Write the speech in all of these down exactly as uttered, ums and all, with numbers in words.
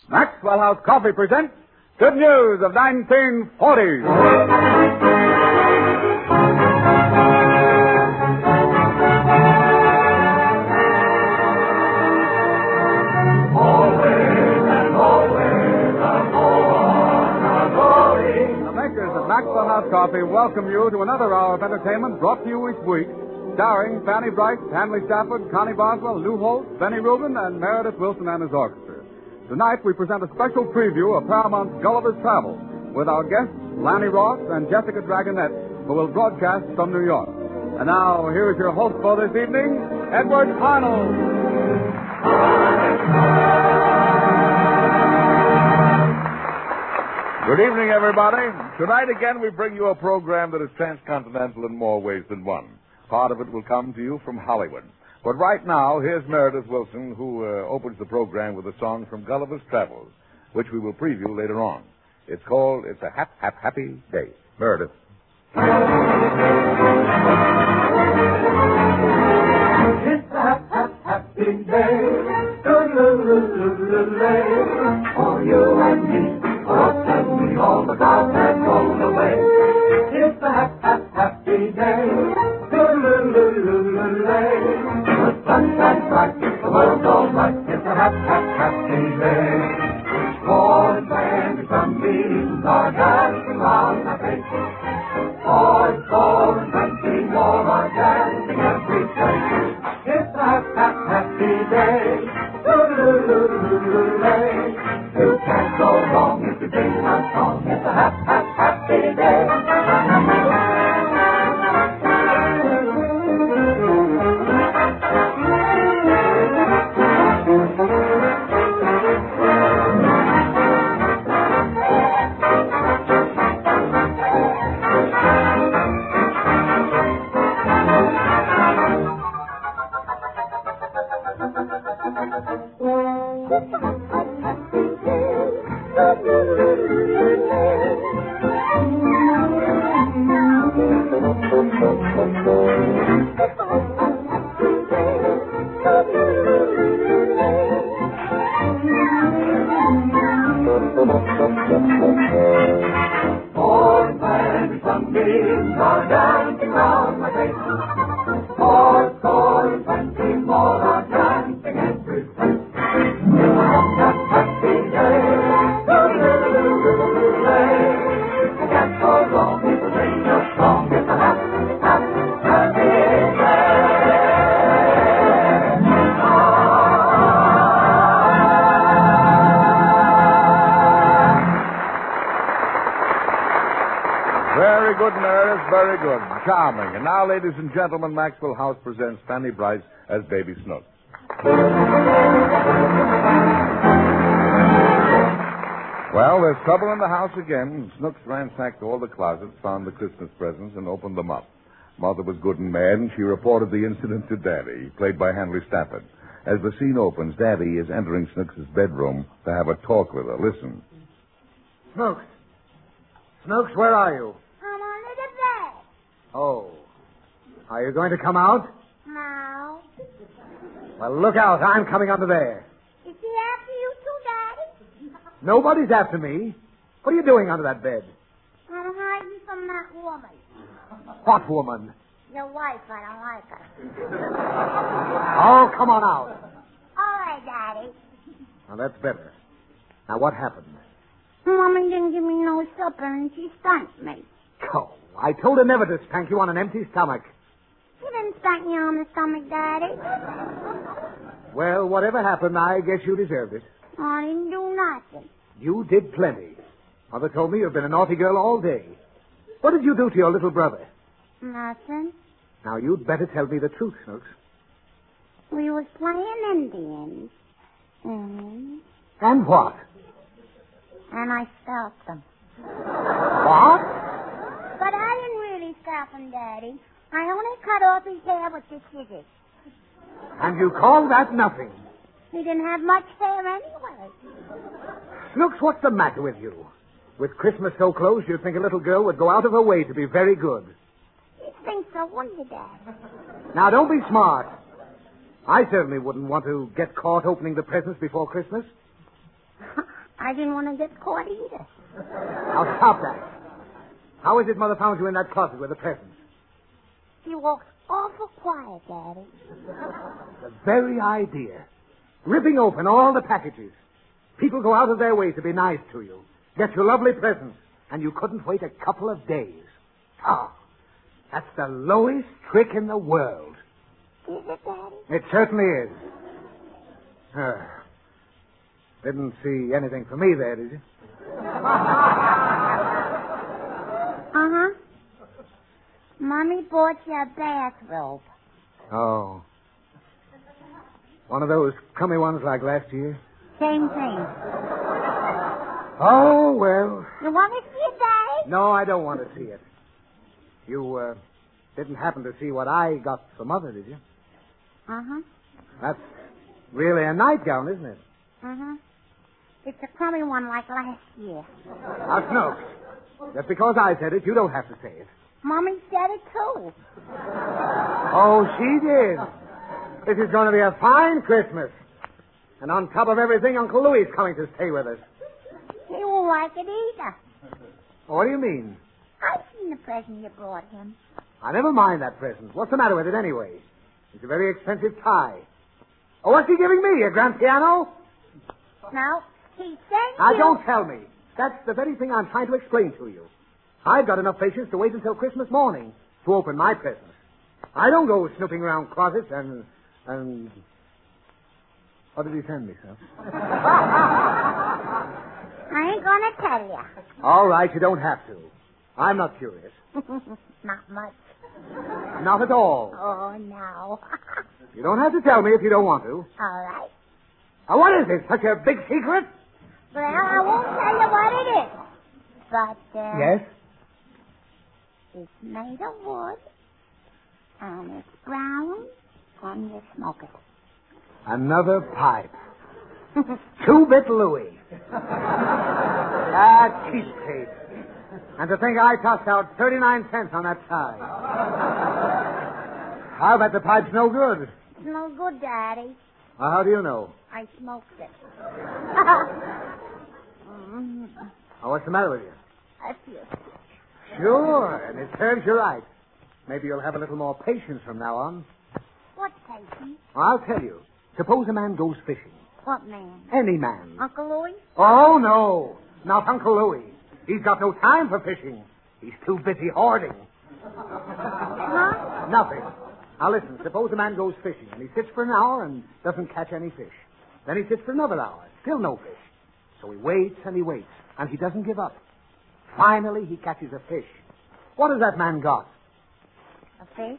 Maxwell House Coffee presents Good News of nineteen forty. Maxwell House Coffee welcome you to another hour of entertainment brought to you each week, starring Fanny Bright, Hanley Stafford, Connie Boswell, Lou Holt, Benny Rubin, and Meredith Wilson and his orchestra. Tonight we present a special preview of Paramount's Gulliver's Travels with our guests Lanny Ross and Jessica Dragonette, who will broadcast from New York. And now, here is your host for this evening, Edward Arnold. Good evening, everybody. Tonight again we bring you a program that is transcontinental in more ways than one. Part of it will come to you from Hollywood. But right now, here's Meredith Wilson, who uh, opens the program with a song from Gulliver's Travels, which we will preview later on. It's called It's a Hap, Hap, Happy Day. Meredith. It's a hap, hap, happy day. Do-do-do-do-do-do-day. For you and me. Suddenly all the clouds have rolled away. It's a hap, hap, happy day. Do-do-do-do-do-day. The sun shines bright, the world's all right. It's a hap, hap, happy day. Boys and sunbeams are dancing round my face. Boys, four and twenty more are dancing every place. It's a hap, hap, happy day. Do-do-do-do-do-day. You can't go wrong if you sing a song. It's a hap, hap, happy day. Boys and sunbeams are dancing round my face. Four score and twenty more are dancing every place. It's a hap, hap, happy day. Do-do-do-do-do-day. You can't go wrong if you sing a song. It's a hap, hap, happy day. Very good, Meredith, very good. Charming. And now, ladies and gentlemen, Maxwell House presents Fanny Bright as Baby Snooks. Well, there's trouble in the house again. Snooks ransacked all the closets, found the Christmas presents, and opened them up. Mother was good and mad, and she reported the incident to Daddy, played by Hanley Stafford. As the scene opens, Daddy is entering Snooks' bedroom to have a talk with her. Listen. Snooks. Snooks, where are you? I'm under the bed. Oh. Are you going to come out? No. Well, look out. I'm coming under there. Is he after you too, Daddy? Nobody's after me. What are you doing under that bed? I'm hiding from that woman. What woman? Your wife, I don't like her. Oh, come on out. All right, Daddy. Now, that's better. Now, what happened? Woman didn't give me no supper, and she spanked me. Oh, I told her never to spank you on an empty stomach. She didn't spank me on the stomach, Daddy. Well, whatever happened, I guess you deserved it. I didn't do nothing. You did plenty. Mother told me you've been a naughty girl all day. What did you do to your little brother? Nothing. Now, you'd better tell me the truth, Snooks. We was playing Indians. Mm-hmm. And what? And I scalped them. What? But I didn't really scalp him, Daddy. I only cut off his hair with the scissors. And you call that nothing? He didn't have much hair anyway. Snooks, what's the matter with you? With Christmas so close, you'd think a little girl would go out of her way to be very good. You'd think so, wouldn't you, Dad? Now, don't be smart. I certainly wouldn't want to get caught opening the presents before Christmas. I didn't want to get caught either. Now stop that. How is it Mother found you in that closet with the presents? She walks awful quiet, Daddy. The very idea. Ripping open all the packages. People go out of their way to be nice to you. Get you lovely presents. And you couldn't wait a couple of days. Oh, that's the lowest trick in the world. Is it, Daddy? It certainly is. Uh, didn't see anything for me there, did you? Uh-huh. Mommy bought you a bathrobe. Oh. One of those crummy ones like last year? Same thing. Oh, well. You want to see it, Daddy? No, I don't want to see it. You, uh, didn't happen to see what I got for Mother, did you? Uh-huh. That's really a nightgown, isn't it? Uh-huh. It's a crummy one like last year. Now, Snooks, just because I said it, you don't have to say it. Mommy said it, too. Oh, she did. This is going to be a fine Christmas. And on top of everything, Uncle Louie's coming to stay with us. He won't like it either. What do you mean? I've seen the present you brought him. I never mind that present. What's the matter with it anyway? It's a very expensive tie. Oh, what's he giving me? A grand piano? No, he sent Now, you... don't tell me. That's the very thing I'm trying to explain to you. I've got enough patience to wait until Christmas morning to open my presents. I don't go snooping around closets and... and... What did he send me, sir? I ain't gonna tell you. All right, you don't have to. I'm not curious. Not much. Not at all. Oh, no. You don't have to tell me if you don't want to. All right. Now, what is it? Such a big secret? Well, I won't tell you what it is. But, uh... Yes? It's made of wood, and it's brown, and you smoke it. Another pipe. Two-bit Louie. Ah, cheapskate. And to think I tossed out thirty-nine cents on that tie. I'll bet the pipe's no good. It's no good, Daddy. Well, how do you know? I smoked it. mm, Oh, what's the matter with you? I feel sick. Sure, and it serves you right. Maybe you'll have a little more patience from now on. What patience? Well, I'll tell you. Suppose a man goes fishing. What man? Any man. Uncle Louie? Oh, no. Not Uncle Louie. He's got no time for fishing. He's too busy hoarding. Huh? Nothing. Now, listen. Suppose a man goes fishing, and he sits for an hour and doesn't catch any fish. Then he sits for another hour. Still no fish. So he waits and he waits, and he doesn't give up. Finally, he catches a fish. What has that man got? A fish?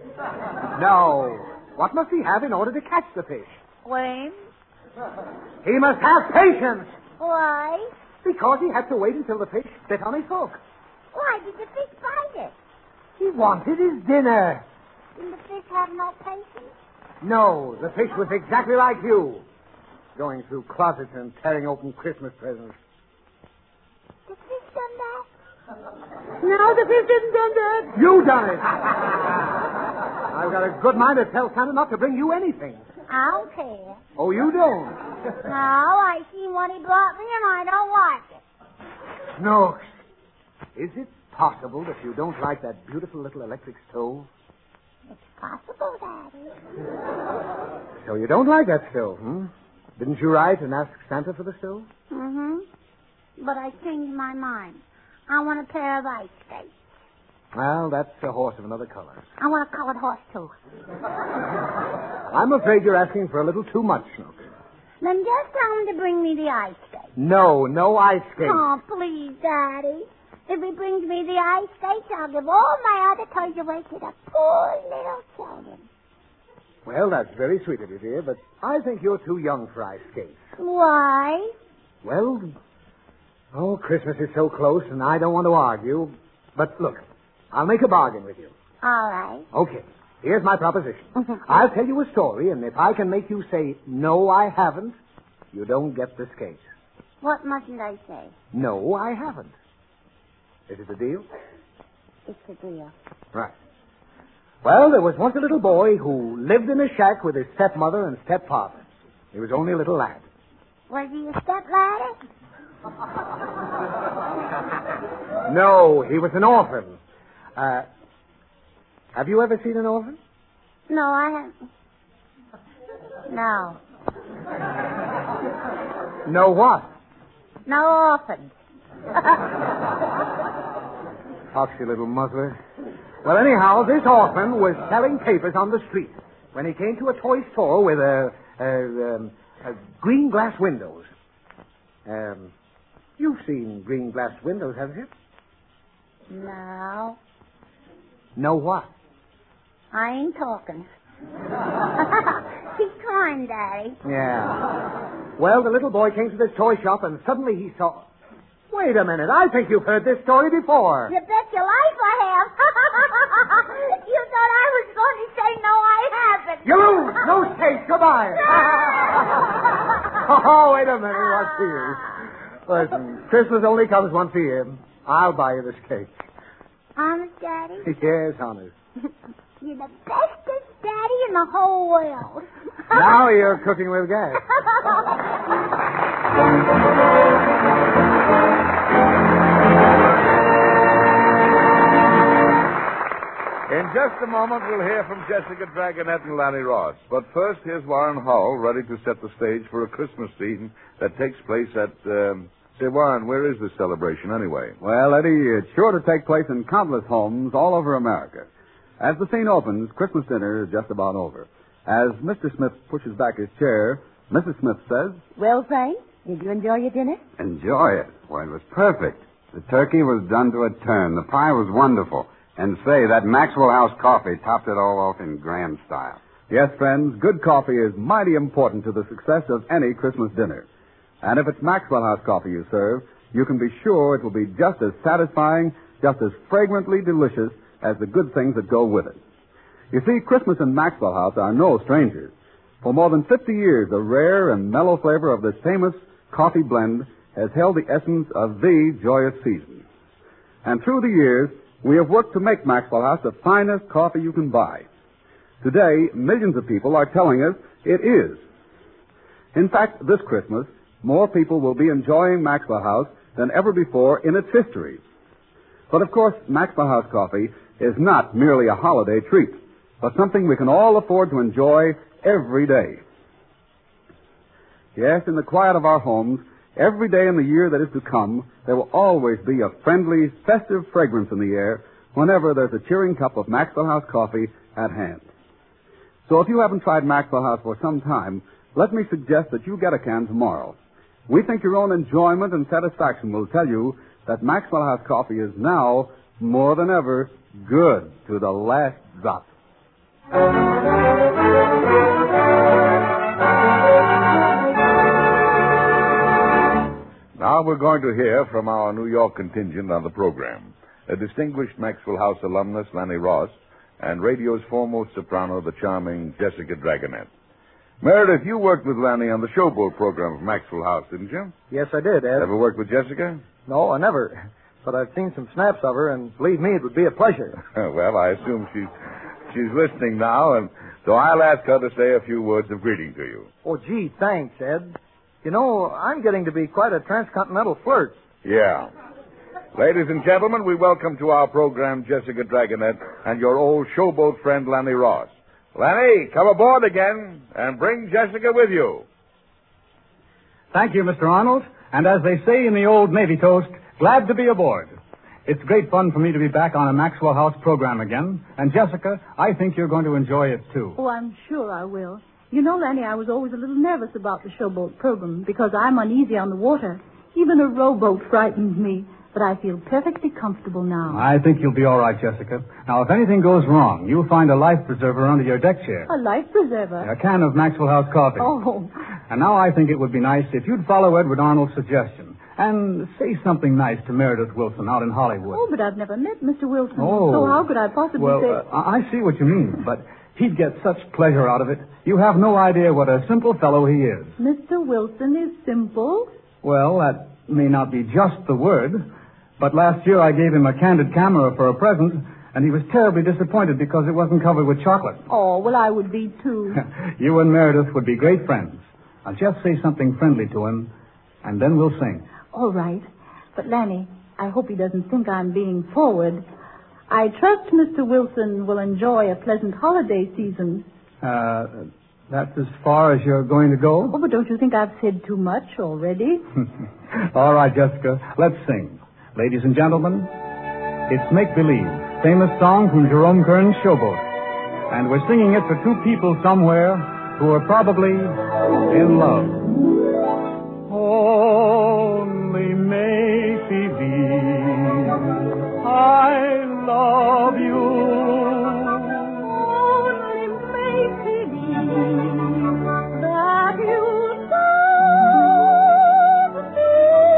No. What must he have in order to catch the fish? Worms? He must have patience. Why? Because he had to wait until the fish bit on his hook. Why did the fish bite it? He wanted his dinner. Didn't the fish have no patience? No, the fish was exactly like you. Going through closets and tearing open Christmas presents. The fish done that? No, the fish didn't done that. You done it. I've got a good mind to tell Santa not to bring you anything. I don't care. Oh, you don't? No, I seen what he brought me and I don't like it. Snooks, is it possible that you don't like that beautiful little electric stove? It's possible, Daddy. So you don't like that stove, hmm? Didn't you write and ask Santa for the stove? Mm-hmm. But I changed my mind. I want a pair of ice skates. Well, that's a horse of another color. I want a colored horse, too. I'm afraid you're asking for a little too much, Snooks. Then just tell him to bring me the ice skates. No, no ice skates. Oh, please, Daddy. If he brings me the ice skates, I'll give all my other toys away to the poor little children. Well, that's very sweet of you, dear, but I think you're too young for ice skates. Why? Well, oh, Christmas is so close, and I don't want to argue. But look, I'll make a bargain with you. All right. Okay, here's my proposition. I'll tell you a story, and if I can make you say, no, I haven't, you don't get the skates. What mustn't I say? No, I haven't. Is it a deal? It's a deal. Right. Well, there was once a little boy who lived in a shack with his stepmother and stepfather. He was only a little lad. Was he a stepladder? No, he was an orphan. Uh, have you ever seen an orphan? No, I haven't. No. No what? No orphans. Foxy little muzzler. Well, anyhow, this orphan was selling papers on the street when he came to a toy store with a, a, um, a green glass windows. Um, you've seen green glass windows, haven't you? No. No what? I ain't talking. Keep trying, Daddy. Yeah. Well, the little boy came to this toy shop and suddenly he saw... Wait a minute. I think you've heard this story before. You bet your life I have. You thought I was going to say no, I haven't. You lose. No case. Goodbye. Oh, wait a minute. What's here? Listen, Christmas only comes once a year. I'll buy you this cake. Honest, Daddy? Yes, honest. You're the bestest daddy in the whole world. Now you're cooking with gas. In just a moment, we'll hear from Jessica Dragonette and Lanny Ross. But first, here's Warren Hull, ready to set the stage for a Christmas scene that takes place at... Um... Say, Warren, where is this celebration anyway? Well, Eddie, it's sure to take place in countless homes all over America. As the scene opens, Christmas dinner is just about over. As Mister Smith pushes back his chair, Missus Smith says... Well, Frank, did you enjoy your dinner? Enjoy it? Why, it was perfect. The turkey was done to a turn. The pie was wonderful. And say, that Maxwell House coffee topped it all off in grand style. Yes, friends, good coffee is mighty important to the success of any Christmas dinner. And if it's Maxwell House coffee you serve, you can be sure it will be just as satisfying, just as fragrantly delicious as the good things that go with it. You see, Christmas and Maxwell House are no strangers. For more than fifty years, the rare and mellow flavor of this famous coffee blend has held the essence of the joyous season. And through the years, we have worked to make Maxwell House the finest coffee you can buy. Today, millions of people are telling us it is. In fact, this Christmas, more people will be enjoying Maxwell House than ever before in its history. But of course, Maxwell House coffee is not merely a holiday treat, but something we can all afford to enjoy every day. Yes, in the quiet of our homes, every day in the year that is to come, there will always be a friendly, festive fragrance in the air whenever there's a cheering cup of Maxwell House coffee at hand. So if you haven't tried Maxwell House for some time, let me suggest that you get a can tomorrow. We think your own enjoyment and satisfaction will tell you that Maxwell House coffee is now, more than ever, good to the last drop. Now we're going to hear from our New York contingent on the program, a distinguished Maxwell House alumnus, Lanny Ross, and radio's foremost soprano, the charming Jessica Dragonette. Meredith, you worked with Lanny on the Showboat program of Maxwell House, didn't you? Yes, I did, Ed. Ever worked with Jessica? No, I never. But I've seen some snaps of her, and believe me, it would be a pleasure. Well, I assume she's she's listening now, and so I'll ask her to say a few words of greeting to you. Oh, gee, thanks, Ed. You know, I'm getting to be quite a transcontinental flirt. Yeah. Ladies and gentlemen, we welcome to our program Jessica Dragonette and your old Showboat friend, Lanny Ross. Lanny, come aboard again and bring Jessica with you. Thank you, Mister Arnold. And as they say in the old Navy toast, glad to be aboard. It's great fun for me to be back on a Maxwell House program again. And, Jessica, I think you're going to enjoy it, too. Oh, I'm sure I will. You know, Lanny, I was always a little nervous about the Showboat program because I'm uneasy on the water. Even a rowboat frightens me. But I feel perfectly comfortable now. I think you'll be all right, Jessica. Now, if anything goes wrong, you'll find a life preserver under your deck chair. A life preserver? A can of Maxwell House coffee. Oh. And now I think it would be nice if you'd follow Edward Arnold's suggestion and say something nice to Meredith Wilson out in Hollywood. Oh, but I've never met Mister Wilson. Oh. So how could I possibly well, say... Well, uh, I see what you mean, but he'd get such pleasure out of it. You have no idea what a simple fellow he is. Mister Wilson is simple? Well, that may not be just the word... But last year I gave him a candid camera for a present, and he was terribly disappointed because it wasn't covered with chocolate. Oh, well, I would be, too. You and Meredith would be great friends. I'll just say something friendly to him, and then we'll sing. All right. But, Lanny, I hope he doesn't think I'm being forward. I trust Mister Wilson will enjoy a pleasant holiday season. Uh, that's as far as you're going to go? Oh, but don't you think I've said too much already? All right, Jessica, let's sing. Ladies and gentlemen, it's Make Believe, famous song from Jerome Kern's Showboat. And we're singing it for two people somewhere who are probably in love. Only make believe I love you. Only make believe that you love me.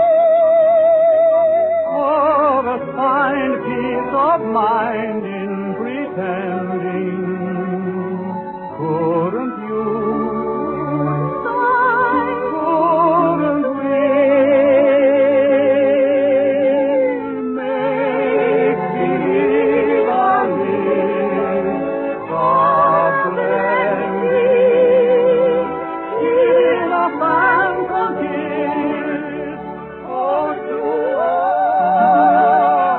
Oh, to find peace of mind in pretending. Couldn't you? Couldn't we make believe I live softly in a phantom kiss or two or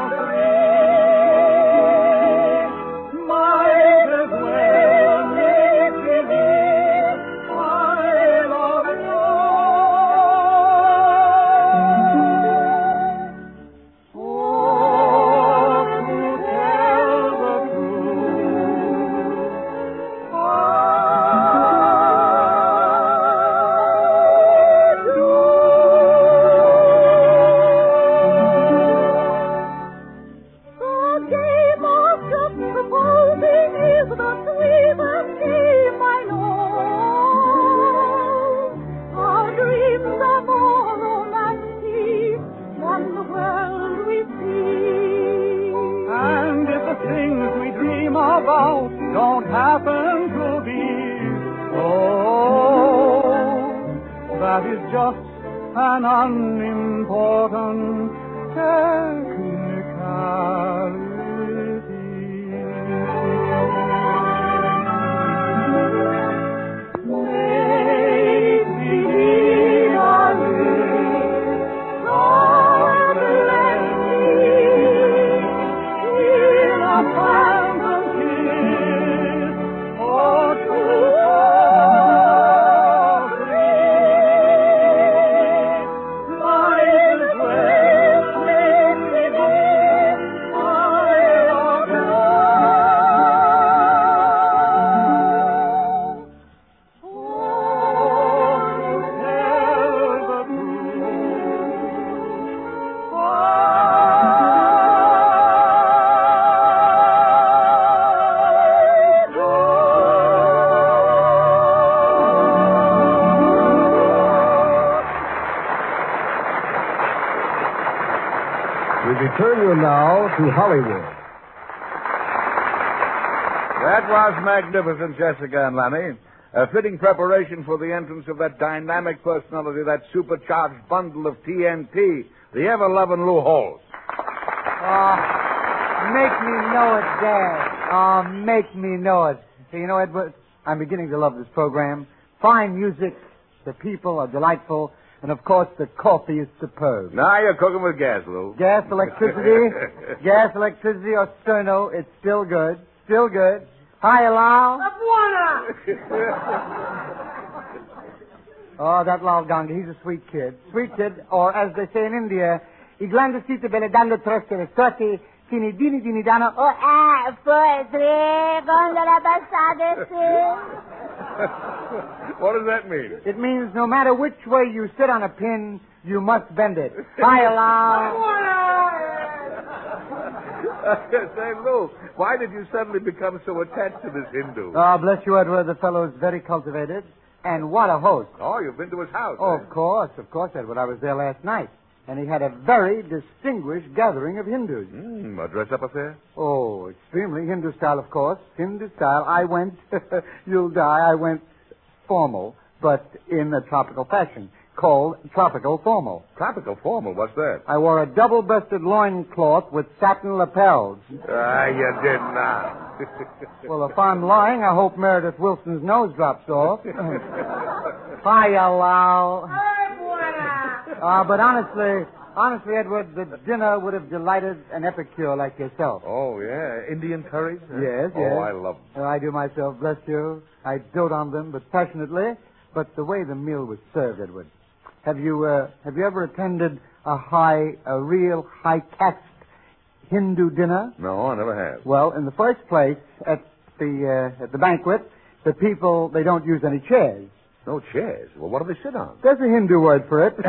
three? Might as well make believe I love you. Oh, to tell the truth, I do. The game of just proposing is the sweetest game I know. Our dreams are more romantic than the world we see. And if the things we dream about don't happen to be so, that is just an unimportant technicality. Make believe I live softly in a phantom kiss or two or three. Might as well make believe I love you. Oh, to tell the truth, I do. We return you now to Hollywood. That was magnificent, Jessica and Lanny. A fitting preparation for the entrance of that dynamic personality, that supercharged bundle of T N T, the ever-loving Lou Holtz. Oh, make me know it, Dad. Oh, make me know it. Hey, you know, Edward, I'm beginning to love this program. Fine music, the people are delightful, and of course the coffee is superb. Now you're cooking with gas, Lou. Gas, electricity, gas, electricity, or sterno, it's still good. Still good. Hi, Lal. Oh, that Lal Ganga, he's a sweet kid. Sweet kid, or as they say in India, Iglanda sita bene dando treste restati, fini dini dini dano. Oh, ah, poi tre, gondola passate, sì. What does that mean? It means no matter which way you sit on a pin, you must bend it. Hi, Lal. Say, Lou, why did you suddenly become so attached to this Hindu? Oh, bless you, Edward. The fellow is very cultivated. And what a host. Oh, you've been to his house, Oh, eh? of course, of course, Edward. I was there last night. And he had a very distinguished gathering of Hindus. Mm, a dress-up affair? Oh, extremely Hindu style, of course. Hindu style. I went, you'll die, I went formal, but in a tropical fashion, called tropical formal. Tropical formal? What's that? I wore a double-breasted loincloth with satin lapels. Ah, you did not. Well, if I'm lying, I hope Meredith Wilson's nose drops off. Hiya, Lau. Ah, but honestly, Honestly, Edward, the dinner would have delighted an epicure like yourself. Oh, yeah. Indian curries? Huh? Yes, oh, yes. Oh, I love them. Uh, I do myself, bless you. I dote on them, but passionately. But the way the meal was served, Edward. Have you, uh, have you ever attended a high, a real high caste Hindu dinner? No, I never have. Well, in the first place, at the, uh, at the banquet, the people, they don't use any chairs. No chairs? Well, what do they sit on? There's a Hindu word for it.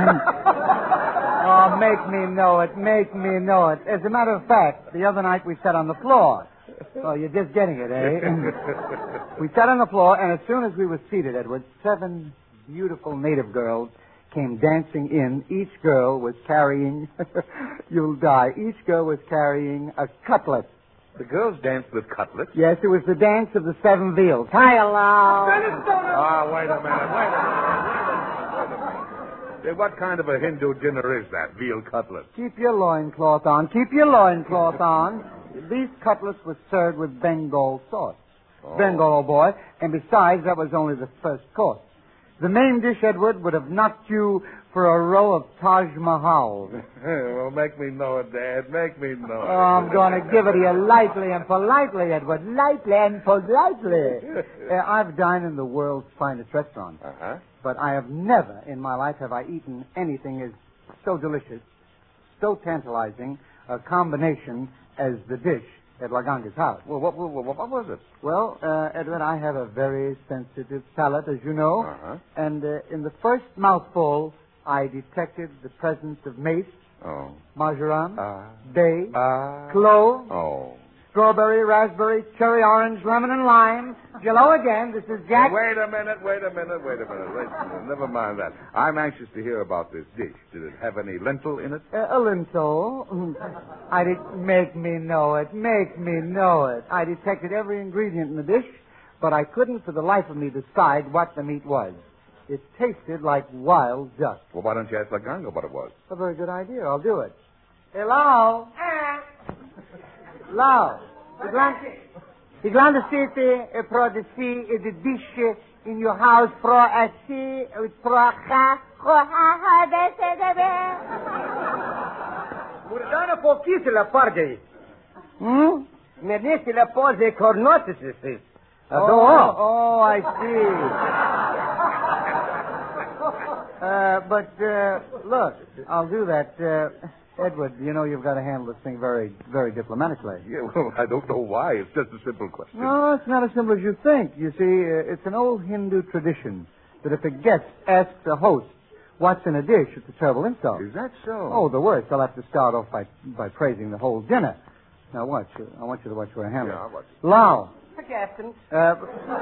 Oh, make me know it. Make me know it. As a matter of fact, the other night we sat on the floor. Oh, you're just getting it, eh? We sat on the floor, and as soon as we were seated, Edward, seven beautiful native girls came dancing in. Each girl was carrying... You'll die. Each girl was carrying a cutlet. The girls danced with cutlets? Yes, it was the dance of the seven veals. Hi, hello. Oh, wait a minute. Wait a minute. Wait a minute. Hey, what kind of a Hindu dinner is that, veal cutlet? Keep your loincloth on. Keep your loincloth on. These cutlets were served with Bengal sauce. Oh. Bengal, old boy. And besides, that was only the first course. The main dish, Edward, would have knocked you for a row of Taj Mahal. Well, make me know it, Dad. Make me know it. Oh, I'm going to give it to you lightly and politely, Edward. Lightly and politely. uh, I've dined in the world's finest restaurants. Uh-huh. But I have never in my life have I eaten anything as so delicious, so tantalizing a combination as the dish at Laganga's house. Well, what, what, what, what was it? Well, uh, Edward, I have a very sensitive palate, as you know. Uh-huh. And uh, in the first mouthful, I detected the presence of mace, Oh. marjoram, Uh, bay, uh, clove, Oh. strawberry, raspberry, cherry, orange, lemon, and lime. Hello again. This is Jack. Wait a minute, wait a minute, wait a minute. Wait a minute. Never mind that. I'm anxious to hear about this dish. Did it have any lentil in it? Uh, a lintel. I did make me know it. Make me know it. I detected every ingredient in the dish, but I couldn't for the life of me decide what the meat was. It tasted like wild duck. Well, why don't you ask Laganga what it was? A very good idea. I'll do it. Hello? Hello? The Grand City pro the sea is the dish in your house pro a sea with pro a ha ha ha de se de be. Murdana pochise la pargei. Hmm? Menesi la pose cornotis. Oh, oh, I see. Uh, but, uh, look, I'll do that. Uh, Edward, you know you've got to handle this thing very, very diplomatically. Yeah, well, I don't know why. It's just a simple question. No, it's not as simple as you think. You see, uh, it's an old Hindu tradition that if a guest asks a host what's in a dish, it's a terrible insult. Is that so? Oh, the worst. I'll have to start off by by praising the whole dinner. Now, watch. I want you to watch where I handle Yeah, it. I'll watch. Lao. Captain. Uh,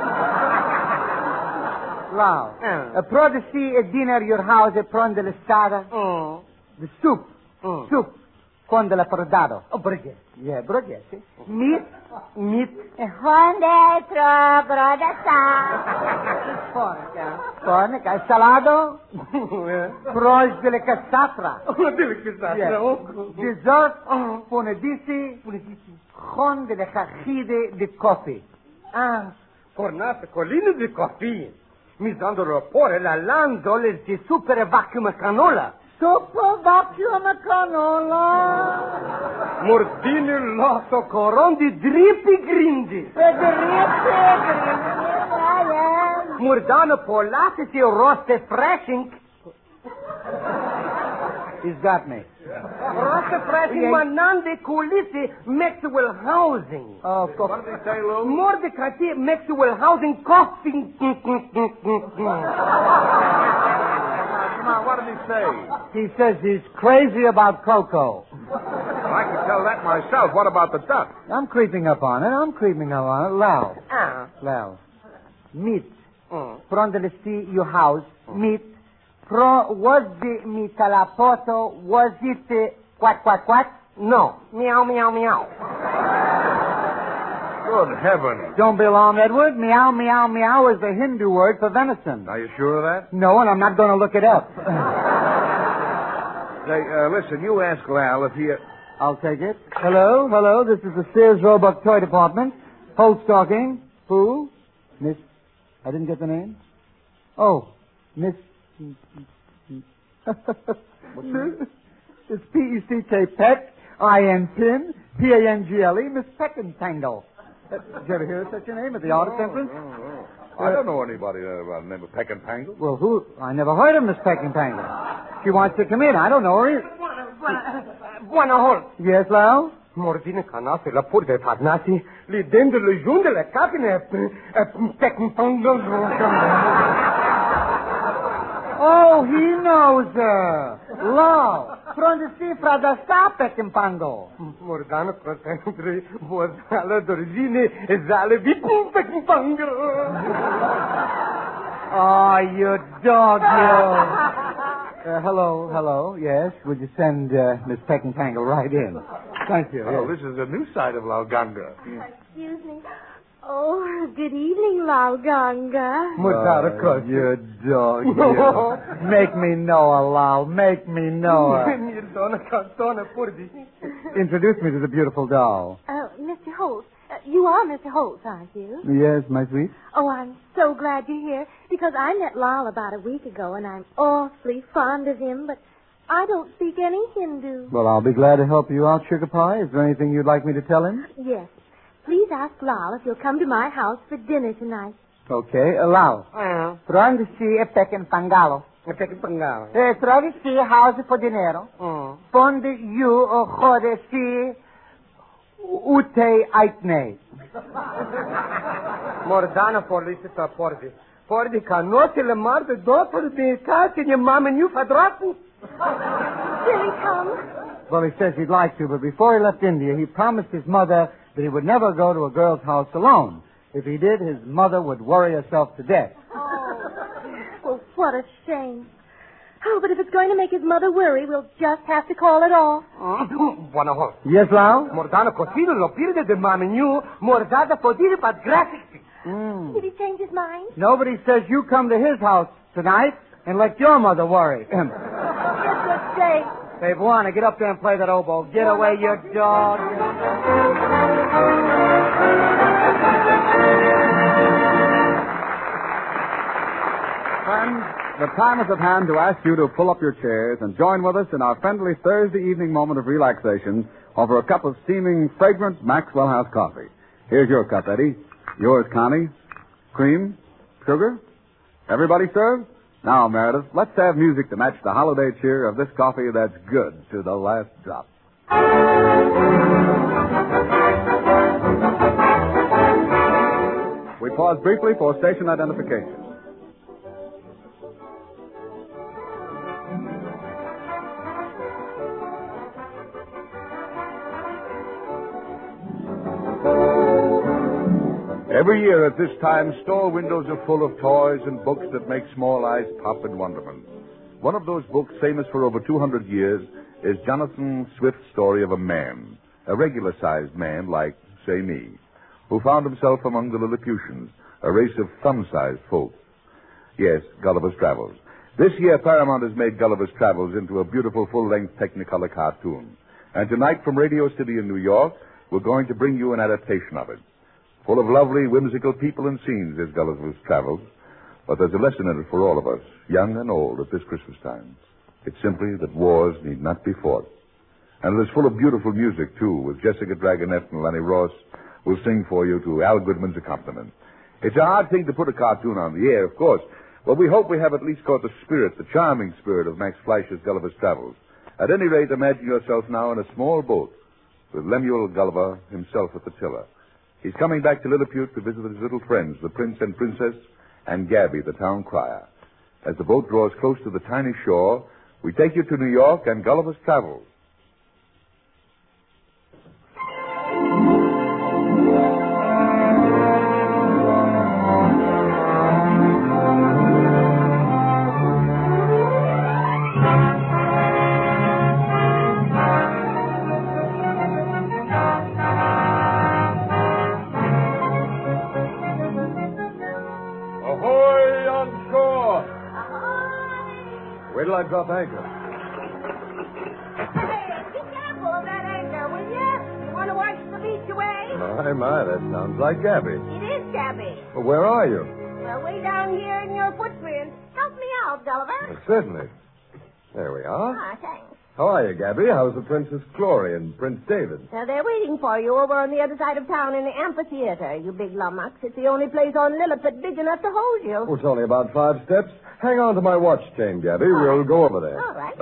Lao. Uh. Uh, pro the sea a dinner your house e prende l'estada. Mm. The soup. Mm. Soup. Con della prodado. Oh, brighetti. Yeah, broghetti. Meat. Meat. Honde tro brodasa. Forca. Forca. Salado. Proj delle cassatra. Oh, deve che sta. Dessert. Ponedisi. Con delle cachide di coffee. Ah, fornate colline di coffee. Mi dando rapore la landole di super vacuum canola. Super vacuum canola. Mordini l'osso coron di drippi grindi. Murdano polate si roste freshing. He's got me. Roste freshing manande culisi mixed with housing. Oh, What did he say, Lou? Mordecai mixed with housing coughing. Come on, what did he say? He says he's crazy about cocoa. I can tell that myself. What about the duck? I'm creeping up on it. I'm creeping up on it. Lao. Ah. Lao. Meat. Mm. Prondele sti your house. Meat. Pro was the meat alla poto? Was it uh, quack quack quack? No. Meow, meow, meow. Good heavens. Don't be alarmed, Edward. Meow meow meow is the Hindu word for venison. Are you sure of that? No, and I'm not going to look it up. Say, uh, listen, you ask Lal if he... I'll take it. Hello, hello. This is the Sears Roebuck Toy Department. Holt Stalking. Who? Miss... I didn't get the name. Oh, Miss... It's P E C K, Peck, I N Pin, P A N G L E, Miss Peckinpangle. Uh, did you ever hear of such a name at the artist entrance? No, no. I don't know anybody uh, by the name of Peckinpangle. Well, who? I never heard of Miss Peckinpangle. She wants to come in. I don't know her either. Buona hol. Yes, Lau? Mordine canase la pur de fagnati, li dende le junde le capine, Peckinpangle. Oh, he knows her. Lau. From the sea, fra da sta Peckinpangle. Mordano cosentri, vozale d'origine, e zale di Peckinpangle. Oh, you dog, you. Uh, hello, hello. Yes, would you send uh, Miss Peckinpangle right in? Thank you. Oh, yes. this is a new side of Lauganga. Excuse me. Oh, good evening, Lauganga. Mordano Uh, cosentri. you dog, you. Make me know her, Lau. Make me know her. Introduce me to the beautiful doll. Uh, Mister Holt. Uh, you are Mister Holt, aren't you? Yes, my sweet. Oh, I'm so glad you're here because I met Lal about a week ago and I'm awfully fond of him, but I don't speak any Hindu. Well, I'll be glad to help you out, Sugar Pie. Is there anything you'd like me to tell him? Yes. Please ask Lal if he'll come to my house for dinner tonight. Okay, allow. Ah, Pronti e Peckinpangalo. Peckinpangle. Eh, trovi sì house for dinero. Mm. Fondi you o jode sì ute aitne. Mordano policita pordi. Pordi canote le marde dopo di cati e mamma new fadrati. Will he come? Well, he says he'd like to, but before he left India, he promised his mother that he would never go to a girl's house alone. If he did, his mother would worry herself to death. Oh, well, what a shame. Oh, but if it's going to make his mother worry, we'll just have to call it off. Buona hol. Yes, Lau? Mordano cosino lo pirde de mamma new, mordada podire pat gratis. Mm. Did he change his mind? Nobody says you come to his house tonight and let your mother worry. Yes, good day. Hey, Buana, get up there and play that oboe. Get away, you dog. Friends, the time is at hand to ask you to pull up your chairs and join with us in our friendly Thursday evening moment of relaxation over a cup of steaming, fragrant Maxwell House coffee. Here's your cup, Eddie. Yours, Connie. Cream? Sugar? Everybody served? Now, Meredith, let's have music to match the holiday cheer of this coffee that's good to the last drop. We pause briefly for station identification. Every year at this time, store windows are full of toys and books that make small eyes pop in wonderment. One of those books, famous for over two hundred years, is Jonathan Swift's story of a man, a regular-sized man like, say, me, who found himself among the Lilliputians, a race of thumb-sized folk. Yes, Gulliver's Travels. This year, Paramount has made Gulliver's Travels into a beautiful full-length Technicolor cartoon. And tonight, from Radio City in New York, we're going to bring you an adaptation of it. Full of lovely, whimsical people and scenes is Gulliver's Travels, but there's a lesson in it for all of us, young and old, at this Christmas time. It's simply that wars need not be fought. And it is full of beautiful music, too, with Jessica Dragonette and Lenny Ross will sing for you to Al Goodman's accompaniment. It's a hard thing to put a cartoon on the air, of course, but we hope we have at least caught the spirit, the charming spirit of Max Fleischer's Gulliver's Travels. At any rate, imagine yourself now in a small boat with Lemuel Gulliver himself at the tiller. He's coming back to Lilliput to visit his little friends, the prince and princess, and Gabby, the town crier. As the boat draws close to the tiny shore, we take you to New York and Gulliver's Travels. Where till I drop anchor? Hey, be careful of that anchor, will you? You want to wash the beach away? My, my, that sounds like Gabby. It is, Gabby. Well, where are you? Well, way down here in your footprint. Help me out, Gulliver. Well, certainly. There we are. Ah, thanks. How are you, Gabby? How's the Princess Glory and Prince David? Now, they're waiting for you over on the other side of town in the amphitheater, you big lummox. It's the only place on Lilliput big enough to hold you. Oh, it's only about five steps. Hang on to my watch chain, Gabby. All we'll right. go over there. All right.